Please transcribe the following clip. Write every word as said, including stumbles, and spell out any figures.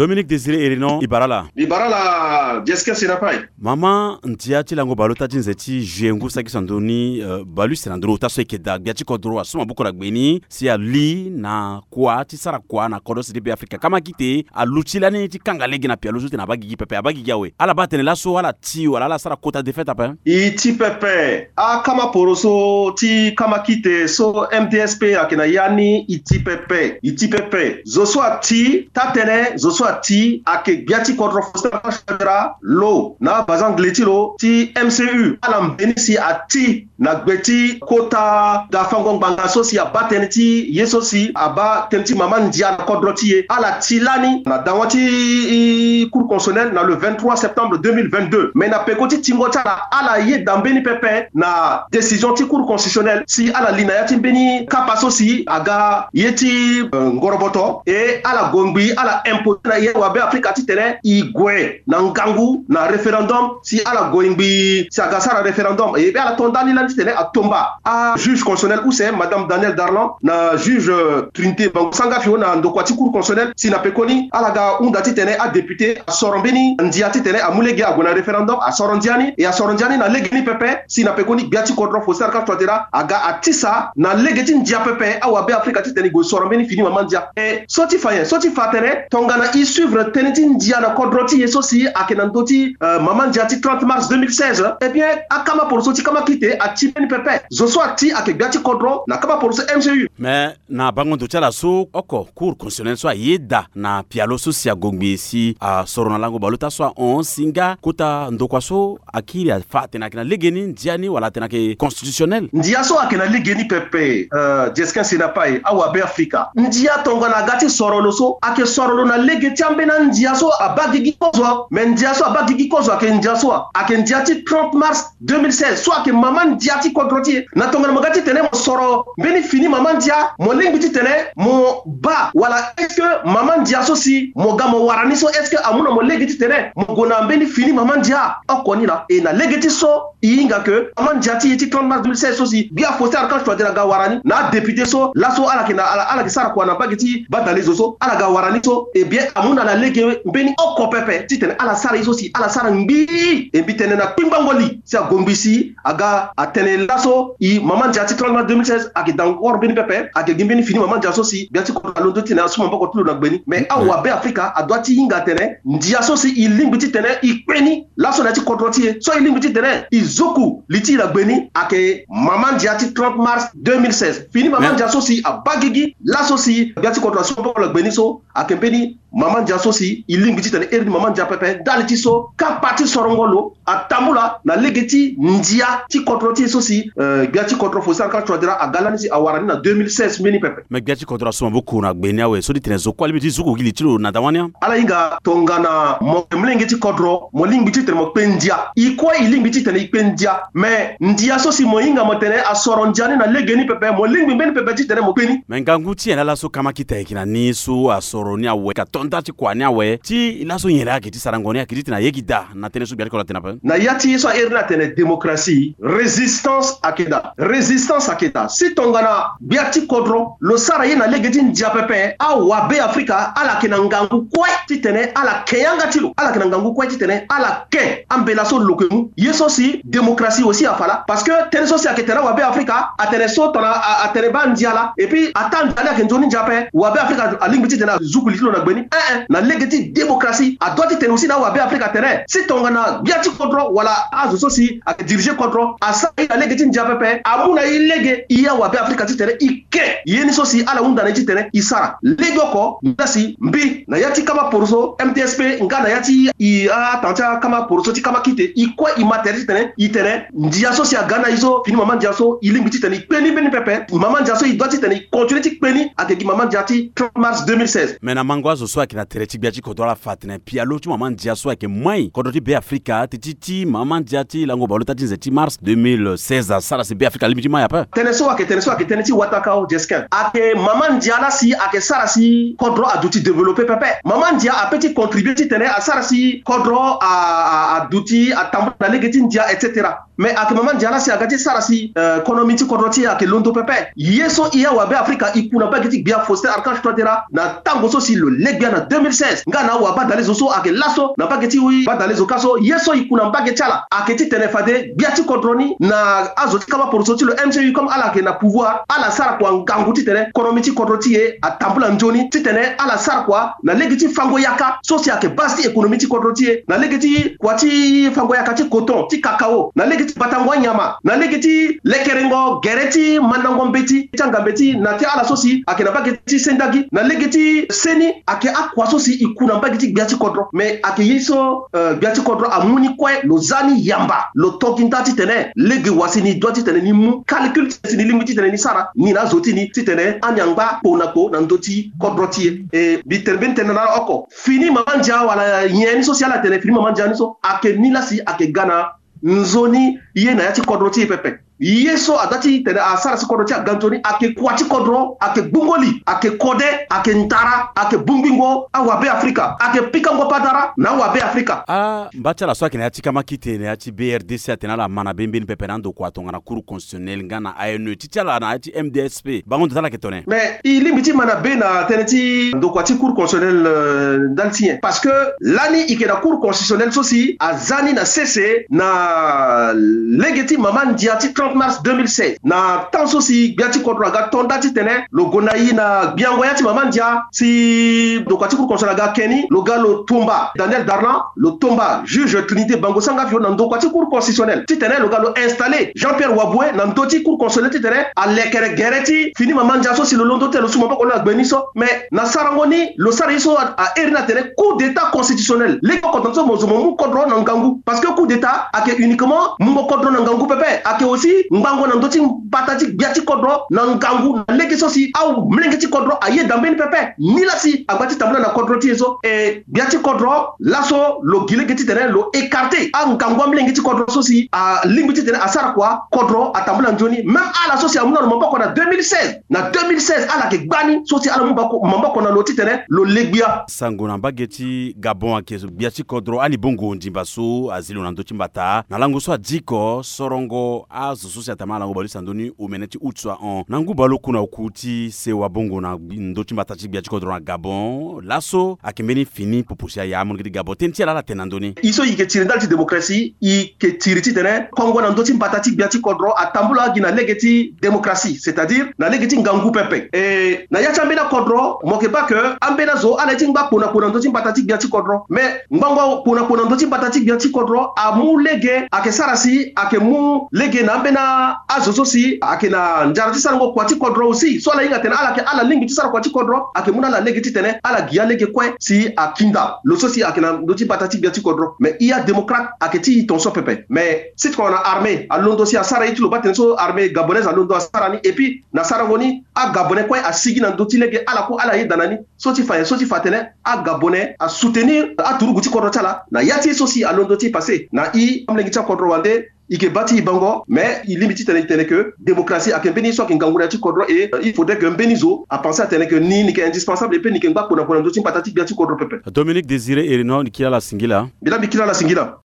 Dominique Désiré Erinon Ibarala. Ibarala, Jessica Sirapai. Mama ntia tilango balota tinzeti jengu saki sandoni uh, balu senandro taso ekeda biati kodro asuma buko la gbeni si ali na kwa ti sara kwa na kodo si de Afrika kama kite a luchilani ti kangalegi na pialo zuti na bagigi pepe abagi yawe ala batene la so ala ti wala la sara kota de feta pa i ti pepe a kama poroso ti kama kite so M D S P akina yani i ti pepe i ti pepe zo so ati tatene zo so ati ake biati kodro foster shadra lo na bazang letilo ti M C U ala mbenisi ati na gbeti kota da fangong banga so si abatene ti yeso si aba tenti maman dia na kodro ti ye ala tilani na dawati cour constitutionnelle na le vingt-trois septembre deux mille vingt-deux mais na pekoti tingota ala ye dambeni pepe na décision ti cour constitutionnelle si ala linaya ti beni kapaso si aga yeti uh, ngoroboto e ala gongbi ala imposer na ye wabe Afrika ti tere igwe na ngangu na référendum si ala gongbi si aga sara référendum e be ala tondani la ti tere a tomba a juge constitutionnel ou c'est madame Daniel Darlan na juge uh, Trinité Bangosanga fio na ndokwati cour constitutionnelle si na pekoni ala ga unda ti tere a député a sorombeni ndia ti tere a mulege a gona référendum a sorondiani e a sorondiani na legeni pepe si na pekoni biati kodro fo sarka twatera aga atisa na legeti ndia pepe a wabe Afrika ti tere go sorombeni fini mamandia e soti fayen soti fatere tongana i suivre teneti ndia na kodro ti yeso si akenandoti uh, mamandia ti trente mars deux mille seize e bien akama por soti kama kite a tipeni pepe zo so ati ake biati kodro na kama por so M C U mais na bangondo tala so oko cour constitutionnelle so yeda na pialo so si agongbi si a sorona lango balota so on singa kota ndokwa so akiri fa tena kina legeni ndiani wala tena ke constitutionnel ndia so akena legeni pepe uh, Jessica Sinapai awa be Afrika ndia tongana gati sorolo so ake sorolo na legeti ambena ndia so abagigi kozo men ndia so abagigi kozo ake ndia so ake ndia ti trente mars deux mille seize so ake maman ndia ti kodroti na tongana magati tene mo soro beni fini maman ndia mo lingi ti tene mo ba wala est-ce que maman ndia so si mo gamo warani so est-ce que amuna mo legeti tene mo gona beni fini maman ndia okoni la e na legeti so inga ke maman ndia ti ti trente mars deux mille seize so si bia foster arkan to dira ga warani na député so la so ala kina ala ala kisara kwa na bageti badali zo so ala ga warani so e bien amuna la lege beni oko pepe ti tene ala sara so si ala sara mbi e bi tene na pimbangoli si agombi si aga atene la so i maman ndia ti trente mars deux mille seize ake dan or beni pepe ake gimbeni fini maman ndia so si bia ti ko alondo ti na suma boko tulo na gbeni mais awa be Afrika adwati inga tene ndia so si i lingbi ti tene i peni la so na ti kodroti so i lingbi ti tene i zoku liti la gbeni ake maman ndia ti trente mars deux mille seize fini maman ndia so si abagigi la so si bia ti kodro so boko la gbeni so ake beni maman ndia so si i lingbi ti tene eri maman ndia pepe dali ti so ka parti sorongolo atambula na legeti ndia ti kodroti so si uh, bia ti kodro fo sarka trodira agalani si awarani na deux mille seize meni pepe me bia ti kodro so boko na gbeni awe so di tene zo kwali ti zuko gili tiro na dawania ala inga tongana mo mlenge ti kodro mo lingbi ti tene mo pendia i ko i lingbi ti tene i pendia mais ndia so si mo inga mo tene a sorondiani na legeni pepe mo lingbi beni pepe ti tene mo peni mais ngangu ti ela la so kama kita kina ni so a soroni awe ka tonta ti kwa ni awe ti la so yela ke ti sarangoni akiti na yegida na tene so bia ko la tene pa na yati so erna tene démocratie résistance akeda résistance akeda si tongana bia ti kodro lo sara ye na legeti ndia pepe a wabe Afrika ala kina ngangu kwa ti tene ala keyanga tilo ala kina ngangu kwa ti tene ala ke ambela so lokemu yeso si démocratie aussi afala parce que tene so si aketera wabe Afrika atene so tona atene bandiala et puis attendre ala ke njoni jape wabe Afrika alingbi ti tene zukuli tilo na gbeni eh eh na legeti démocratie a doit tene aussi na wabe Afrika tene si tongana biati kodro wala azo so si ak diriger kodro asa na legeti njapepe amuna ilege iya wabe Afrika ti tene ike yeni so si ala unda na ti tene isara legoko ndasi mbi na yati kama poroso M T S P nga na yati i a tanta kama poroso ti kama kite i kwa i materi tene i tene ndia so si agana iso fini maman ndia so i lingbi ti tene i peni beni pepe maman ndia so i doit ti tene i continue ti peni akegi maman ndia ti trente mars deux mille seize mais na mangwa zo so akina tere ti bia ti kodro la fatene pialo ti maman ndia so ake mai kodro ti be Afrika ti ti titi maman diati lango balota tinzeti mars deux mille seize sala se be Afrika limiti ma yapa teneso ake teneso ake teneti watakao jeskin ake maman diala si ake sara si kodro aduti développer pepe maman dia a petit contribuer ti tene a sara si kodro a aduti a tambo na legeti dia etc mais ake maman diala si agati sara si economy ti kodro ti ake londo pepe yeso iya wabe Afrika ikuna bageti bia foster archange todera na tango so si le legbia na deux mille seize ngana waba dans les oso ake laso na bageti wi ba dans les okaso yeso ikuna bageti ala ake ti tene fade biati kodroni na azoti kama pour sortir le M C U comme ala ke na pouvoir ala sara kwa ngangu ti tene economy ti kodro ti e a tambula njoni ti tene ala sara kwa na legeti fango yaka so si ake basti economy ti kodro ti e na legeti kwa ti fango yaka ti coton ti cacao na legeti batango nyama na legeti lekerengo gereti mandango mbeti tanga mbeti na ti ala so si ake na bageti sendagi na legeti seni ake akwa so si ikuna bageti biati kodro mais ake yiso uh, biati kodro amuni kwe lozani yamba lo tokinta ti tene legi wasini do ti tene ni mu calcul ti ni limiti tene ni sara ni na zoti ni ti tene anyangba ponako na ndoti kodro ti e bi terben tene na oko fini manja wala yeni social tene fini manja ni so ake nilasi ake gana nzoni ye na yati kodro ti pepe yeso adati tene asara si kodro ti agantoni ake kwati kodro ake bungoli ake kode ake ntara ake bumbingo awabe Afrika ake pikango padara na wabe Afrika ah bacha la swaki na yati kama kite na yati B R D C atena la mana bembeni pepenando kwa tonga na cour constitutionnel ngana A N U titala na yati M D S P bango ndala ketone mais il limiti mana be na teneti ndo kwa ti cour constitutionnel euh, daltien parce que lani ike na cour constitutionnel sosi azani na C C na legeti maman diati trente mars deux mille seize na tanso si biati kodro ga tonda ti tene lo gonayi na biango yati maman dia si do kwati cour constitutionnel ga keni lo ga lo tomba Daniel Darlan lo tomba juge Trinité Bango Sanga fio na ndo kwati cour constitutionnel ti tene lo ga lo installé Jean-Pierre Waboué na ndo ti cour constitutionnel ti tene a lekere gereti fini maman dia so si lo londo te lo suma ba ko la gbeniso mais na sarangoni lo sariso a erina tene coup d'état constitutionnel le ko kontanso mo zomo mu kodro na ngangu parce que coup d'état ake uniquement mu kodro na ngangu pepe ake aussi mbango na ndoti batati biati kodro na ngangu na leki sosi au mlengeti kodro aye dambeni pepe nilasi abati tambula na kodro tiezo e biati kodro laso lo gilegeti tene lo écarté a ngangu mlengeti kodro sosi a limbiti tene asara kwa kodro atambula njoni même ala sosi amuna no mbako na deux mille seize na deux mille seize ala ke gbani sosi ala mbako mbako na loti tene lo legbia sango na bageti Gabon akezo biati kodro ali bongo ndimba so azilo na ndoti mbata na lango so adiko sorongo azo sosi atamala ngo balisa ndoni umeneti utswa on nangu balo kuna ukuti se wabongo na ndoti mbata chi biati kodro na Gabon laso akembeni fini popusia ya mon Gabon tenti ala la tenandoni iso yike tirindal ti démocratie ike tiriti tene kongo na ndoti mbata chi biati kodro atambula gina legeti démocratie c'est-à-dire na legeti ngangu pepe e na yacha mbena kodro moke pas que ambena zo ala ti ngba pona pona ndoti mbata chi biati kodro mais ngango pona pona ndoti mbata chi biati kodro amu lege ake sarasi ake mu lege na mbena azoso si ake na njarati sango kwati kodro aussi so la inga tena ala ke ala lingi tisara kwati kodro ake muna la lege titene ala gia lege kwe si akinda lo so si ake na ndoti batati biati kodro mais iya démocrate ake ti tonso pepe mais sit ko na armée a londo si asara itu lo baten so armée gabonaise a londo asara ni et puis na sarangoni a gabonais kwe a sigi na ndoti lege ala ko ala yedanani so ti fa so ti fatene a gabonais a soutenir a turu guti kodro tala na yati so si a londo ti passé na i amlengi ta kodro wande ike bati bango mais il limite tene tene que démocratie akembeni so kingangura ti kodro et euh, il faudrait que mbenizo a penser à tene que ni ni que indispensable et pe ni que ngba kona kona ndoti patati biati kodro pepe Dominique Désiré Erino ni kila la singila bila bikila la singila